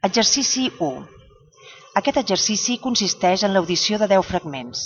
Exercici 1. Aquest exercici consisteix en l'audició de 10 fragments.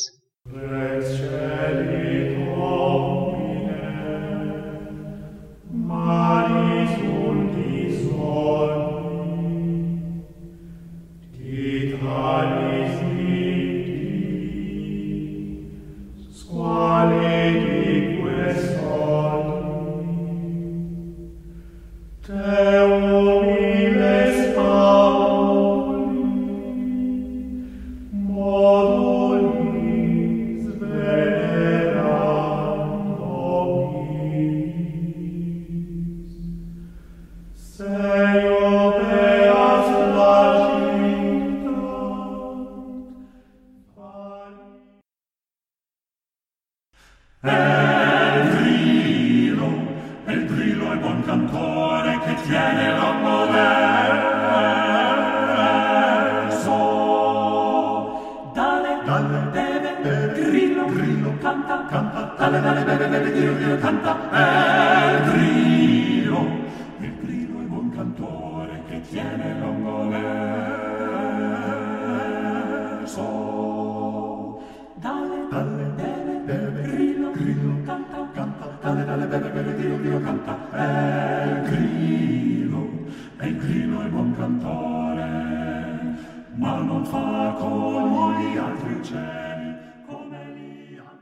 El grillo è buon cantore che tiene l'uomo verso. Dale, beve, grillo, canta, dale, beve, grillo, canta. El grillo è buon cantore che tiene l'uomo verso. Dale, beve, grillo, canta, dale, beve, grillo, canta. El grillo è buon cantore, ma non fa come gli altri uccelli, come gli altri.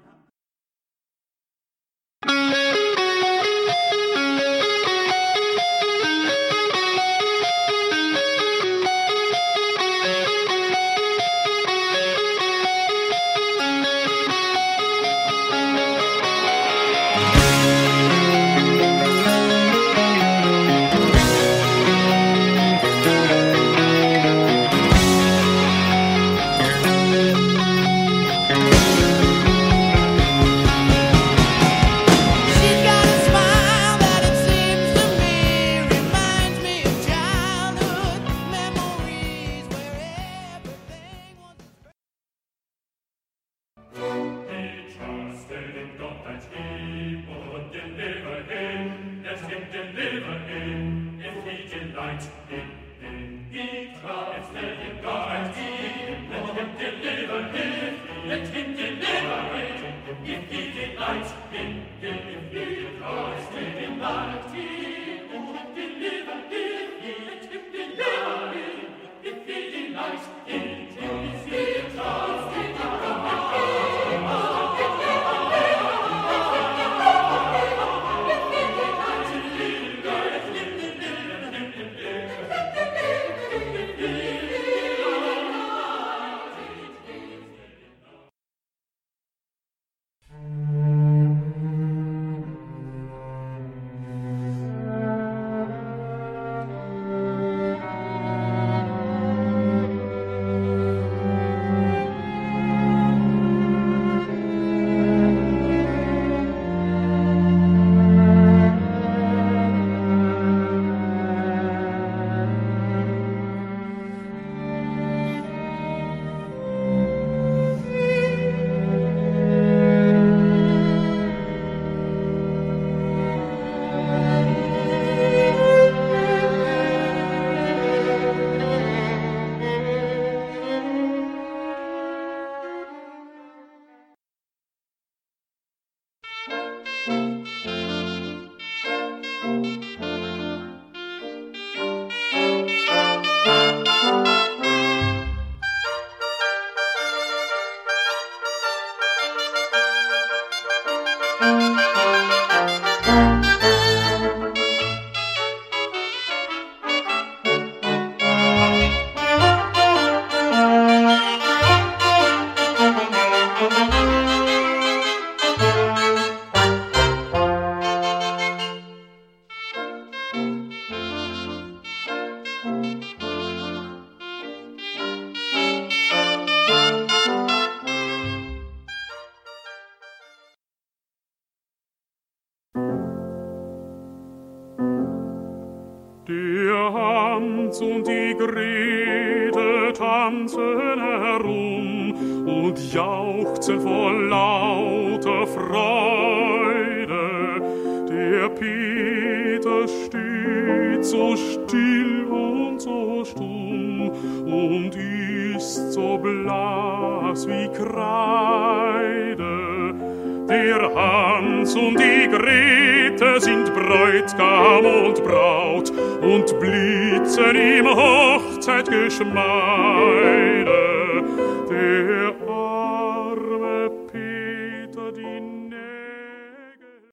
Der Hans und die Grete tanzen herum und jauchzen vor lauter Freude. Der Peter steht so still und so stumm und ist so blass wie Kreide. Der Hans und die Grete sind Bräutigam und Braut und blitzen im Hochzeitgeschmeide. Der arme Peter, die Nägel.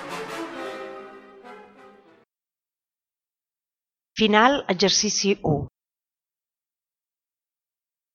Final, exercici 1.